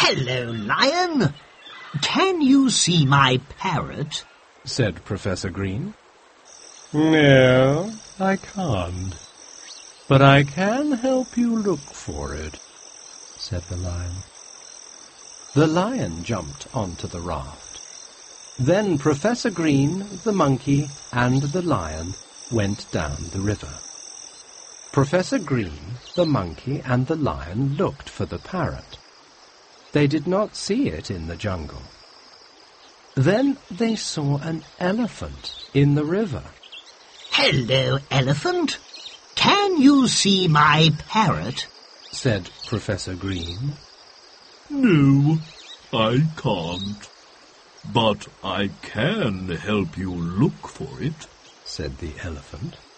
Hello, Lion. Can you see my parrot? Said Professor Green. No, I can't. But I can help you look for it, said the lion. The lion jumped onto the raft. Then Professor Green, the monkey, and the lion went down the river. Professor Green, the monkey, and the lion looked for the parrot. They did not see it in the jungle. Then they saw an elephant in the river. Hello, elephant. Can you see my parrot? Said Professor Green. No, I can't. But I can help you look for it, said the elephant.